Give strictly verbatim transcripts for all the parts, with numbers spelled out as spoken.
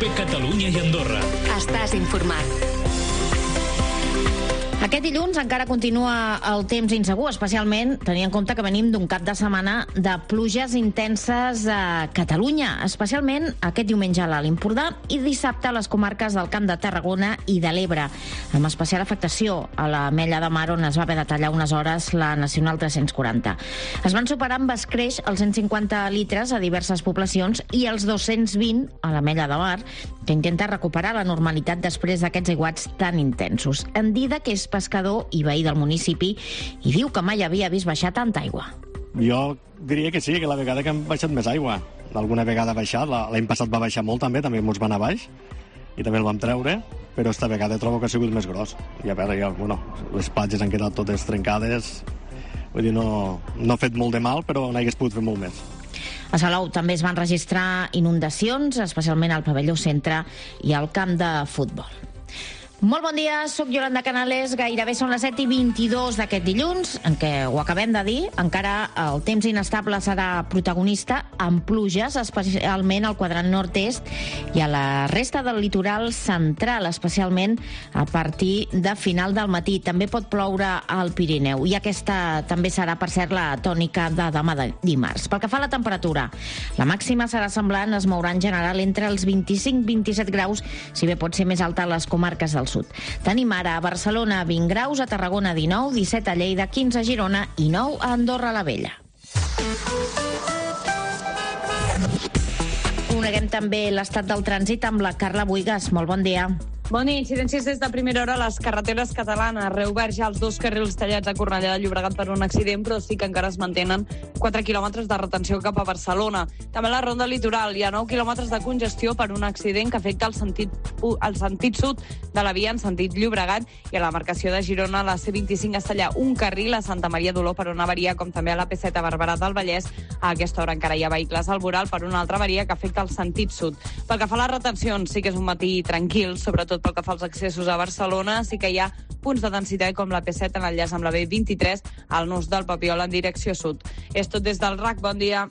COPE Catalunya i Andorra. Estàs informat. Aquest dilluns encara continua el temps insegur, especialment tenint en compte que venim d'un cap de setmana de pluges intenses a Catalunya, especialment aquest diumenge a l'Alt Empordà i dissabte a les comarques del Camp de Tarragona i de l'Ebre, amb especial afectació a la Mella de Mar, on es va haver de tallar unes hores la Nacional tres-cents quaranta. Es van superar amb escreix els cent cinquanta litres a diverses poblacions i els dos-cents vint a la Mella de Mar, que intenta recuperar la normalitat després d'aquests aiguats tan intensos. En Dida, que és pescador i veí del municipi, i diu que mai havia vist baixar tanta aigua. Jo diria que sí, que la vegada que han baixat més aigua. Alguna vegada ha baixat, l'any passat va baixar molt també, també ens van a baix, i també el vam treure, però esta vegada trobo que ha sigut més gros. I a veure, ja, bueno, les platges han quedat totes trencades, vull dir, no, no ha fet molt de mal, però n'hagués pogut fer molt més. A Salou també es van registrar inundacions, especialment al pavelló centre i al camp de futbol. Molt bon dia, sóc Yolanda Canales, gairebé són les set i vint-i-dos d'aquest dilluns, en què ho acabem de dir, encara el temps inestable serà protagonista, amb pluges, especialment al quadrant nord-est i a la resta del litoral central, especialment a partir de final del matí. També pot ploure al Pirineu, i aquesta també serà, per cert, la tònica de demà de dimarts. Pel que fa a la temperatura, la màxima serà semblant, es mourà en general entre els vint-i-cinc i vint-i-set graus, si bé pot ser més alta a les comarques del sud. Tenim ara a Barcelona vint graus, a Tarragona dinou, disset a Lleida, quinze a Girona i nou a Andorra la Vella. Coneguem també l'estat del trànsit amb la Carla Buigas. Molt bon dia. Bon dia, incidències des de primera hora a les carreteres catalanes. Reobert ja els dos carrils tallats a Cornellà de Llobregat per un accident, però sí que encara es mantenen quatre quilòmetres de retenció cap a Barcelona. També a la ronda litoral hi ha nou quilòmetres de congestió per un accident que afecta el sentit, el sentit sud de la via en sentit Llobregat, i a la marcació de Girona a la C vint-i-cinc es talla un carril a Santa Maria d'Oló per una avaria, com també a la P set a Barberà del Vallès. A aquesta hora encara hi ha vehicles al voral per una altra avaria que afecta el sentit sud. Pel que fa a les retencions, sí que és un matí tranquil, sobretot pel que fa als accessos a Barcelona. Sí que hi ha punts de densitat com la P set en l'enllaç amb la B vint-i-tres al nus del Papiol en direcció sud. És tot des del R A C. Bon dia.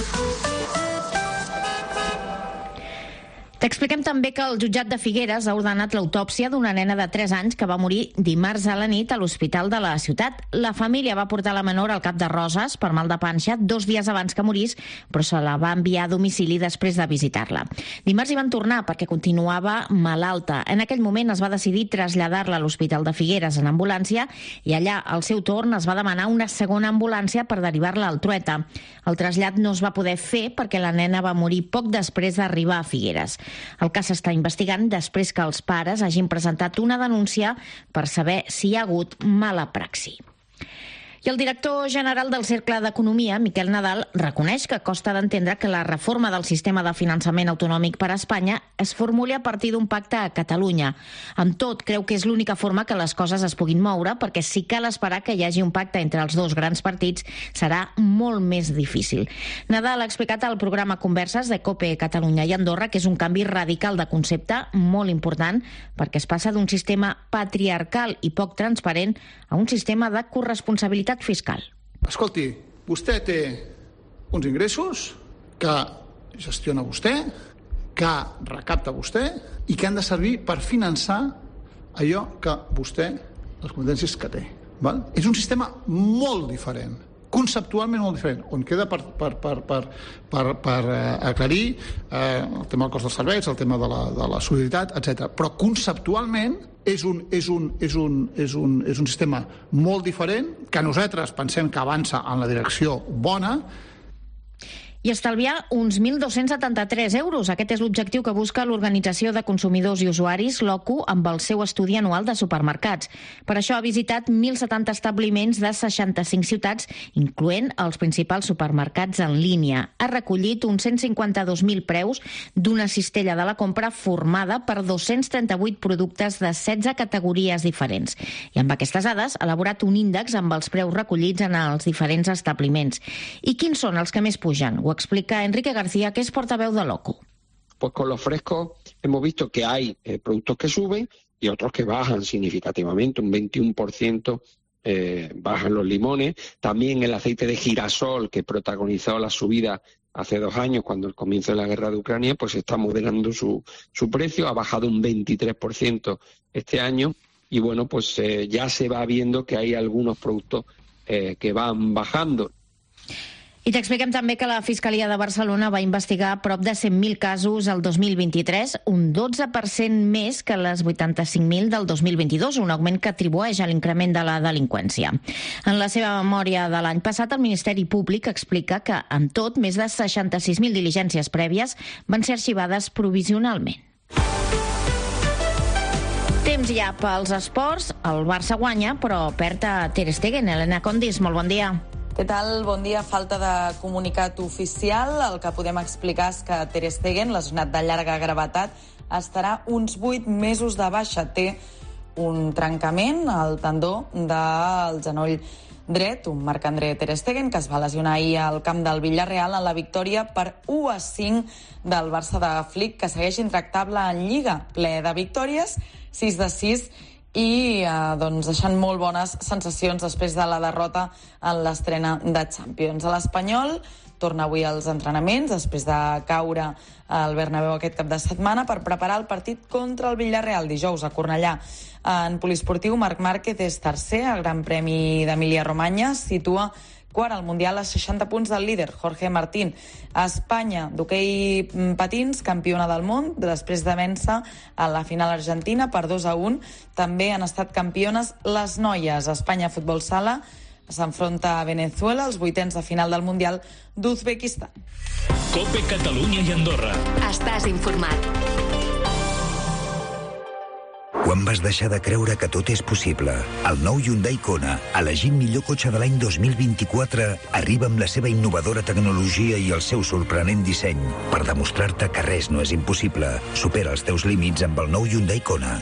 T'expliquem també que el jutjat de Figueres ha ordenat l'autòpsia d'una nena de tres anys que va morir dimarts a la nit a l'hospital de la ciutat. La família va portar la menor al Cap de Roses per mal de panxa dos dies abans que morís, però se la va enviar a domicili després de visitar-la. Dimarts hi van tornar perquè continuava malalta. En aquell moment es va decidir traslladar-la a l'Hospital de Figueres en ambulància, i allà, al seu torn, es va demanar una segona ambulància per derivar-la al Trueta. El trasllat no es va poder fer perquè la nena va morir poc després d'arribar a Figueres. El cas s'està investigant després que els pares hagin presentat una denúncia per saber si hi ha hagut mala praxi. I el director general del Cercle d'Economia, Miquel Nadal, reconeix que costa d'entendre que la reforma del sistema de finançament autonòmic per a Espanya es formuli a partir d'un pacte a Catalunya. Amb tot, creu que és l'única forma que les coses es puguin moure, perquè si cal esperar que hi hagi un pacte entre els dos grans partits, serà molt més difícil. Nadal ha explicat al programa Converses de COPE Catalunya i Andorra que és un canvi radical de concepte molt important, perquè es passa d'un sistema patriarcal i poc transparent a un sistema de corresponsabilitat fiscal. Escolti, vostè té uns ingressos que gestiona vostè, que recapta vostè i que han de servir per finançar allò que vostè, les competències que té. Val? És un sistema molt diferent, conceptualment molt diferent, on queda per, per, per, per, per, per aclarir eh, el tema del cost dels serveis, el tema de la, de la solidaritat, etcètera. Però conceptualment és un, és, un, és, un, és, un, és un sistema molt diferent, que nosaltres pensem que avança en la direcció bona, i estalviar uns mil dos-cents setanta-tres euros. Aquest és l'objectiu que busca l'Organització de Consumidors i Usuaris, l'OCU, amb el seu estudi anual de supermercats. Per això ha visitat mil setanta establiments de seixanta-cinc ciutats, incloent els principals supermercats en línia. Ha recollit uns cent cinquanta-dos mil preus d'una cistella de la compra formada per dos-cents trenta-vuit productes de setze categories diferents. I amb aquestes dades ha elaborat un índex amb els preus recollits en els diferents establiments. I quins són els que més pugen? Ho explica Enrique García, que es portaveu de l'OCU. Pues con los frescos hemos visto que hay eh, productos que suben y otros que bajan significativamente, un veintiuno por ciento eh, bajan los limones. También el aceite de girasol, que protagonizó la subida hace dos años, cuando el comienzo de la guerra de Ucrania, pues está moderando su, su precio, ha bajado un veintitrés por ciento este año y bueno, pues eh, ya se va viendo que hay algunos productos eh, que van bajando. I t'expliquem també que la Fiscalia de Barcelona va investigar prop de cent mil casos el dos mil vint-i-tres, un dotze per cent més que les vuitanta-cinc mil del dos mil vint-i-dos, un augment que atribueix a l'increment de la delinqüència. En la seva memòria de l'any passat, el Ministeri Públic explica que, amb tot, més de seixanta-sis mil diligències prèvies van ser arxivades provisionalment. Temps ja pels esports. El Barça guanya, però perd a Ter Stegen. Elena Condis, molt bon dia. Què tal? Bon dia. Falta de comunicat oficial. El que podem explicar és que Ter Stegen, lesionat de llarga gravetat, estarà uns vuit mesos de baixa. Té un trencament al tendó del genoll dret, un Marc-André Ter Stegen, que es va lesionar ahir al camp del Villarreal en la victòria per u a cinc del Barça de Flick, que segueix intractable en Lliga, ple de victòries, sis de sis, i eh, doncs deixant molt bones sensacions després de la derrota en l'estrena de Champions. A l'Espanyol torna avui als entrenaments després de caure al Bernabéu aquest cap de setmana per preparar el partit contra el Villarreal dijous a Cornellà. En poliesportiu, Marc Márquez és tercer al Gran Premi d'Emília-Romanya, situa quart al Mundial a seixanta punts del líder, Jorge Martín. A Espanya, d'hoquei patins, campiona del món, després de vèncer a la final argentina per dos a un. També han estat campiones les noies. Espanya Futbol Sala s'enfronta a Venezuela als vuitens de final del Mundial d'Uzbekistan. COPE Catalunya i Andorra. Estàs informat. Quan vas deixar de creure que tot és possible? El nou Hyundai Kona, elegit millor cotxe de l'any dos mil vint-i-quatre, arriba amb la seva innovadora tecnologia i el seu sorprenent disseny per demostrar-te que res no és impossible. Supera els teus límits amb el nou Hyundai Kona.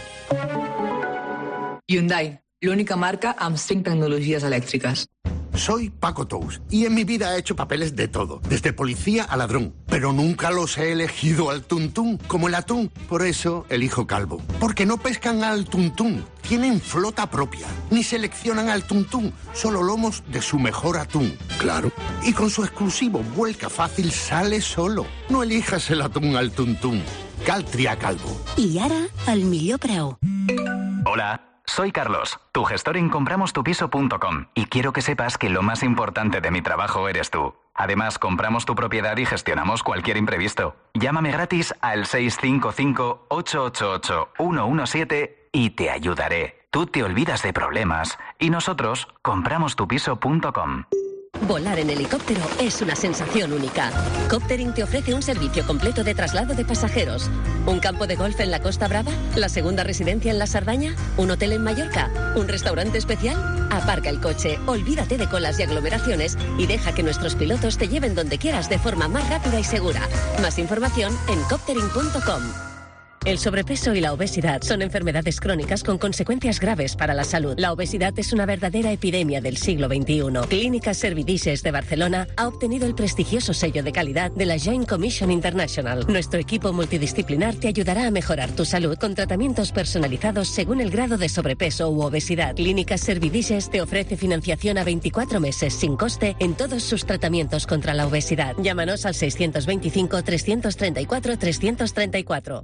Hyundai, l'única marca amb cinc tecnologies elèctriques. Soy Paco Tous y en mi vida he hecho papeles de todo, desde policía a ladrón, pero nunca los he elegido al tuntún, como el atún. Por eso elijo Calvo, porque no pescan al tuntún, tienen flota propia, ni seleccionan al tuntún, solo lomos de su mejor atún. Claro, y con su exclusivo vuelca fácil sale solo. No elijas el atún al tuntún. Caltria Calvo. I ara, el millor preu. Hola. Soy Carlos, tu gestor en compramos tu piso punto com, y quiero que sepas que lo más importante de mi trabajo eres tú. Además, compramos tu propiedad y gestionamos cualquier imprevisto. Llámame gratis al seis cinco cinco, ocho ocho ocho, uno uno siete y te ayudaré. Tú te olvidas de problemas y nosotros compramos tu piso punto com. Volar en helicóptero es una sensación única. Coptering te ofrece un servicio completo de traslado de pasajeros. ¿Un campo de golf en la Costa Brava? ¿La segunda residencia en la Sardaña? ¿Un hotel en Mallorca? ¿Un restaurante especial? Aparca el coche, olvídate de colas y aglomeraciones y deja que nuestros pilotos te lleven donde quieras de forma más rápida y segura. Más información en coptering punto com. El sobrepeso y la obesidad son enfermedades crónicas con consecuencias graves para la salud. La obesidad es una verdadera epidemia del siglo veintiuno. Clínicas Servidices de Barcelona ha obtenido el prestigioso sello de calidad de la Joint Commission International. Nuestro equipo multidisciplinar te ayudará a mejorar tu salud con tratamientos personalizados según el grado de sobrepeso u obesidad. Clínicas Servidices te ofrece financiación a veinticuatro meses sin coste en todos sus tratamientos contra la obesidad. Llámanos al seiscientos veinticinco, trescientos treinta y cuatro, trescientos treinta y cuatro.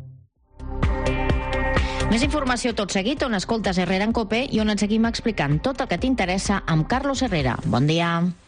Més informació tot seguit, on escoltes Herrera en COPE i on et seguim explicant tot el que t'interessa amb Carlos Herrera. Bon dia.